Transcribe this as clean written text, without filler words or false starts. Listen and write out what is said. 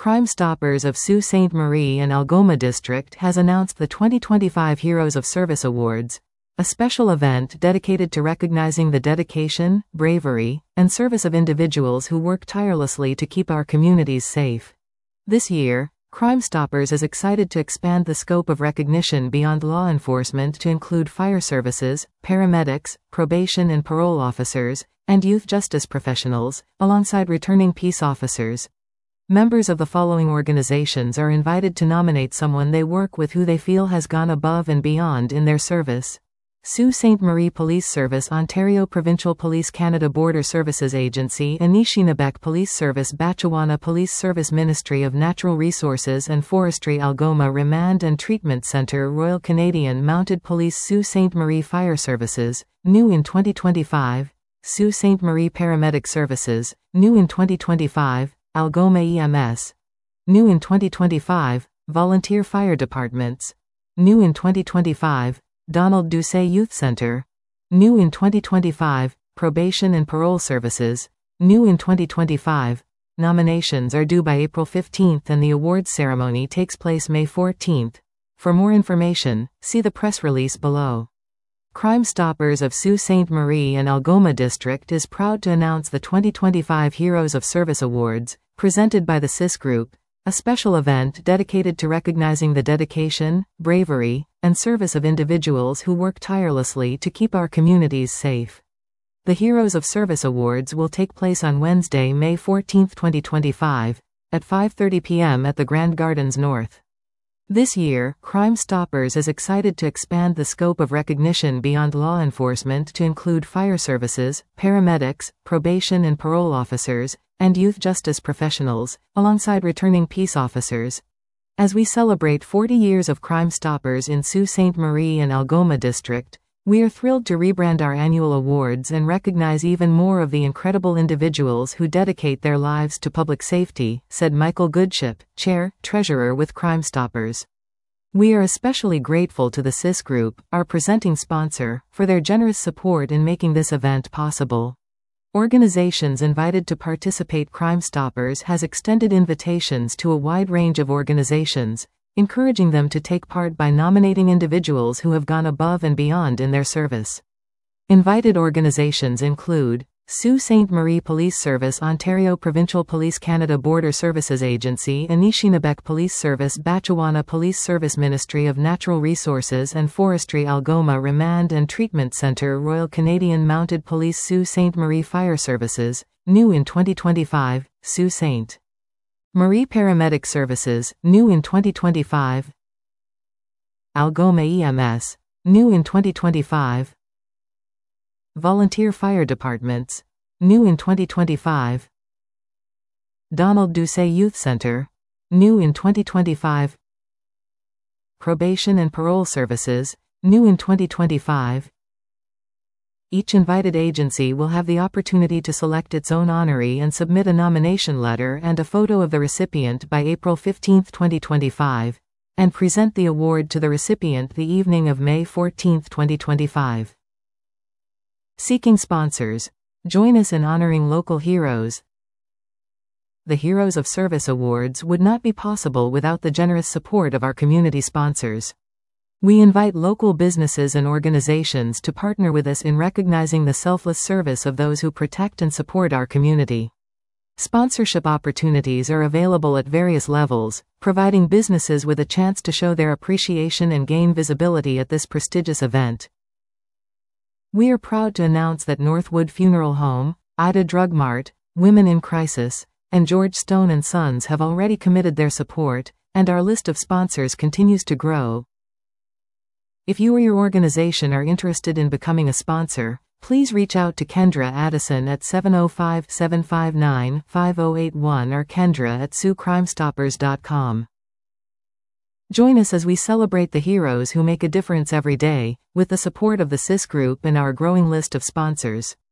Crime Stoppers of Sault Ste. Marie and Algoma District has announced the 2025 Heroes of Service Awards, a special event dedicated to recognizing the dedication, bravery, and service of individuals who work tirelessly to keep our communities safe. This year, Crime Stoppers is excited to expand the scope of recognition beyond law enforcement to include fire services, paramedics, probation and parole officers, and youth justice professionals, alongside returning peace officers. Members of the following organizations are invited to nominate someone they work with who they feel has gone above and beyond in their service. Sault Ste. Marie Police Service, Ontario Provincial Police, Canada Border Services Agency, Anishinaabe Police Service, Batchewana Police Service, Ministry of Natural Resources and Forestry, Algoma Remand and Treatment Centre, Royal Canadian Mounted Police, Sault Ste. Marie Fire Services, new in 2025, Sault Ste. Marie Paramedic Services, new in 2025, Algoma EMS, new in 2025, Volunteer Fire Departments, new in 2025, Donald Doucet Youth Center, new in 2025, Probation and Parole Services, new in 2025. Nominations are due by April 15 and the awards ceremony takes place May 14. For more information, see the press release below. Crime Stoppers of Sault Ste. Marie and Algoma District is proud to announce the 2025 Heroes of Service Awards, presented by the CIS Group, a special event dedicated to recognizing the dedication, bravery, and service of individuals who work tirelessly to keep our communities safe. The Heroes of Service Awards will take place on Wednesday, May 14, 2025, at 5:30 p.m. at the Grand Gardens North. This year, Crime Stoppers is excited to expand the scope of recognition beyond law enforcement to include fire services, paramedics, probation and parole officers, and youth justice professionals, alongside returning peace officers. As we celebrate 40 years of Crime Stoppers in Sault Ste. Marie and Algoma District, we are thrilled to rebrand our annual awards and recognize even more of the incredible individuals who dedicate their lives to public safety, said Michael Goodship, Chair, Treasurer with Crime Stoppers. We are especially grateful to the CIS Group, our presenting sponsor, for their generous support in making this event possible. Organizations invited to participate. Crime Stoppers has extended invitations to a wide range of organizations, encouraging them to take part by nominating individuals who have gone above and beyond in their service. Invited organizations include Sault Ste. Marie Police Service, Ontario Provincial Police, Canada Border Services Agency, Anishinaabe Police Service, Batchewana Police Service, Ministry of Natural Resources and Forestry, Algoma Remand and Treatment Centre, Royal Canadian Mounted Police, Sault Ste. Marie Fire Services, new in 2025, Sault Ste. Marie Paramedic Services, new in 2025, Algoma EMS, new in 2025, Volunteer Fire Departments, new in 2025, Donald Doucet Youth Center, new in 2025, Probation and Parole Services, new in 2025. Each invited agency will have the opportunity to select its own honoree and submit a nomination letter and a photo of the recipient by April 15, 2025, and present the award to the recipient the evening of May 14, 2025. Seeking sponsors. Join us in honoring local heroes. The Heroes of Service Awards would not be possible without the generous support of our community sponsors. We invite local businesses and organizations to partner with us in recognizing the selfless service of those who protect and support our community. Sponsorship opportunities are available at various levels, providing businesses with a chance to show their appreciation and gain visibility at this prestigious event. We are proud to announce that Northwood Funeral Home, Ida Drug Mart, Women in Crisis, and George Stone & Sons have already committed their support, and our list of sponsors continues to grow. If you or your organization are interested in becoming a sponsor, please reach out to Kendra Addison at 705-759-5081 or kendra@SaultCrimeStoppers.com. Join us as we celebrate the heroes who make a difference every day, with the support of the CIS Group and our growing list of sponsors.